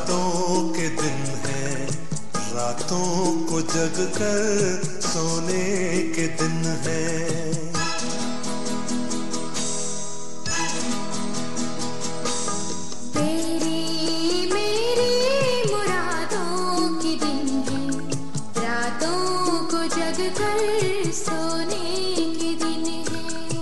रातों के दिन है, रातों को जग कर सोने के दिन है। तेरी मेरी मुरादों के दिन है, रातों को जग कर सोने के दिन है।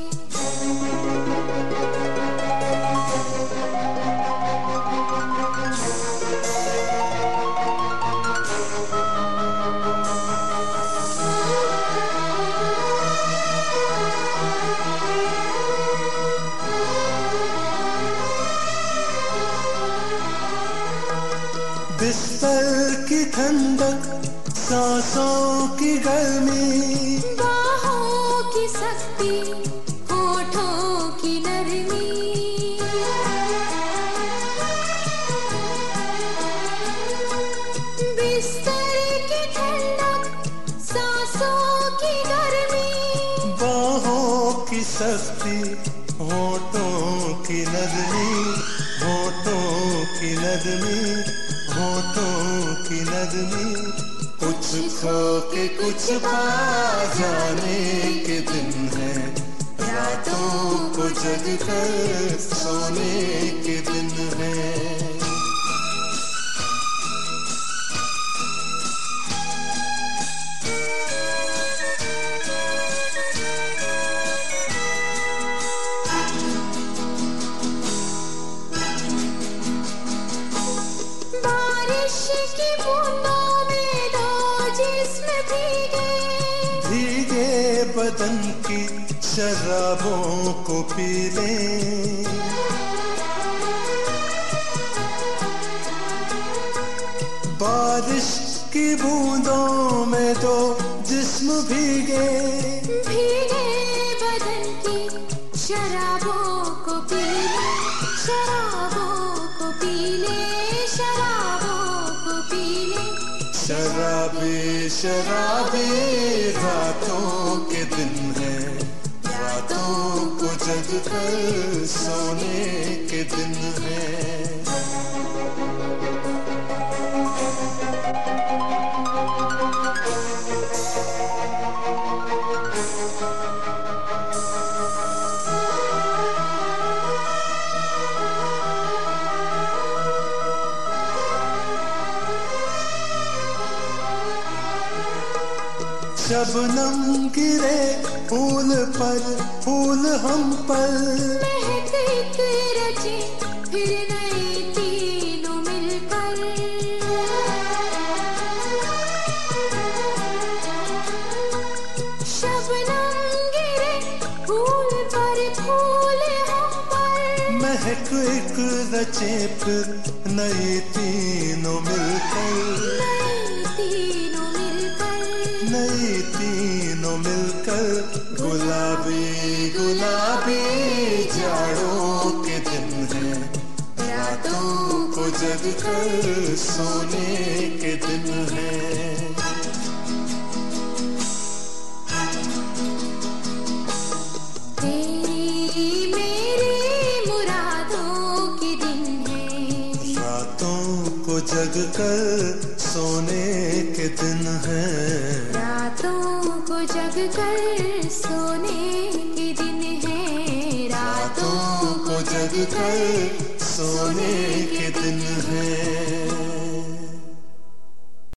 बिस्तर की ठंडक, सांसों की गर्मी, बाहों की सख्ती, होठों की नरमी, बिस्तर की ठंडक, सांसों की गर्मी, बाहों की सख्ती, होठों की नरमी, होठों की नरमी, होठों की नरमी। कुछ खो के कुछ पा जाने के दिन है, रातों को जग कर सोने के दिन है। बारिश की बूंदों में दो जिस्म भीगे, भीगे बदन की शराबों को पी लें, बारिश की बूंदों में दो जिस्म भीगे, भीगे बदन की शराबों को पी ले, शराबों को पी ले, शराबों को पी ले। शराबी शराबी रातों के दिन है, रातों को जग कर सोने के दिन है। शबनम गिरे फूल पर, फूल हम पर, महक एक रचे फिर नए तीनों मिलकर, शबनम गिरे फूल पर, फूल हम पर, महक एक रचे फिर नई तीनों मिलकर, नए तीनों मिलकर, नई तीनों मिलकर। गुलाबी गुलाबी जाड़ों के दिन है, रातों को जग कर सोने के दिन है। तेरी मेरी मुरादों के दिन है, रातों को जग कर सोने के दिन है, रातों को जग कर सोने के दिन है, रातों रातों को जग कर